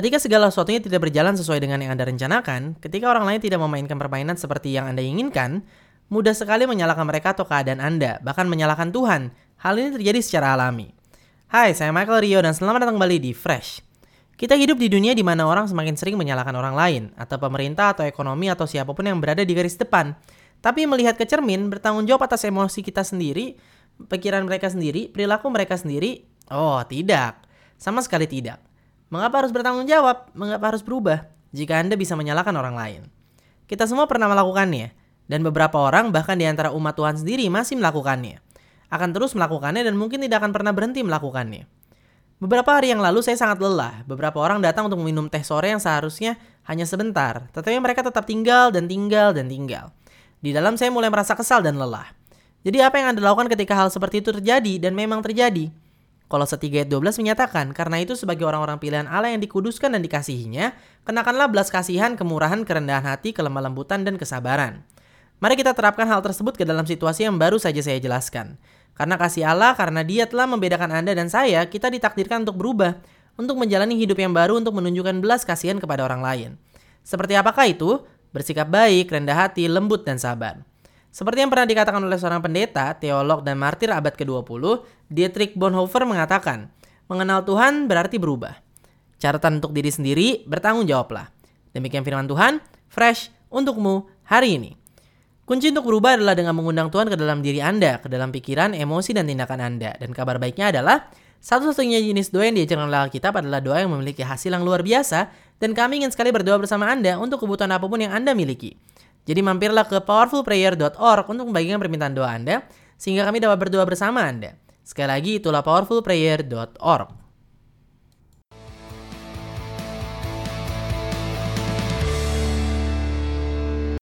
Ketika segala sesuatunya tidak berjalan sesuai dengan yang Anda rencanakan, ketika orang lain tidak memainkan permainan seperti yang Anda inginkan, mudah sekali menyalahkan mereka atau keadaan Anda, bahkan menyalahkan Tuhan. Hal ini terjadi secara alami. Hai, saya Michael Rio dan selamat datang kembali di Fresh. Kita hidup di dunia di mana orang semakin sering menyalahkan orang lain, atau pemerintah atau ekonomi atau siapapun yang berada di garis depan. Tapi melihat ke cermin, bertanggung jawab atas emosi kita sendiri, pikiran mereka sendiri, perilaku mereka sendiri, oh tidak, sama sekali tidak. Mengapa harus bertanggung jawab? Mengapa harus berubah? Jika Anda bisa menyalahkan orang lain. Kita semua pernah melakukannya. Dan beberapa orang bahkan di antara umat Tuhan sendiri masih melakukannya. Akan terus melakukannya dan mungkin tidak akan pernah berhenti melakukannya. Beberapa hari yang lalu saya sangat lelah. Beberapa orang datang untuk minum teh sore yang seharusnya hanya sebentar. Tetapi mereka tetap tinggal dan tinggal dan tinggal. Di dalam saya mulai merasa kesal dan lelah. Jadi apa yang Anda lakukan ketika hal seperti itu terjadi dan memang terjadi? Kolose 3 ayat 12 menyatakan, karena itu sebagai orang-orang pilihan Allah yang dikuduskan dan dikasihinya, kenakanlah belas kasihan, kemurahan, kerendahan hati, kelemah lembutan, dan kesabaran. Mari kita terapkan hal tersebut ke dalam situasi yang baru saja saya jelaskan. Karena kasih Allah, karena Dia telah membedakan Anda dan saya, kita ditakdirkan untuk berubah, untuk menjalani hidup yang baru, untuk menunjukkan belas kasihan kepada orang lain. Seperti apakah itu? Bersikap baik, rendah hati, lembut, dan sabar. Seperti yang pernah dikatakan oleh seorang pendeta, teolog, dan martir abad ke-20, Dietrich Bonhoeffer mengatakan, mengenal Tuhan berarti berubah. Catatan untuk diri sendiri, bertanggung jawablah. Demikian firman Tuhan, fresh untukmu hari ini. Kunci untuk berubah adalah dengan mengundang Tuhan ke dalam diri Anda, ke dalam pikiran, emosi, dan tindakan Anda. Dan kabar baiknya adalah, satu-satunya jenis doa yang diajarkan oleh Alkitab adalah doa yang memiliki hasil yang luar biasa, dan kami ingin sekali berdoa bersama Anda untuk kebutuhan apapun yang Anda miliki. Jadi mampirlah ke powerfulprayer.org untuk membagikan permintaan doa Anda, sehingga kami dapat berdoa bersama Anda. Sekali lagi, itulah powerfulprayer.org.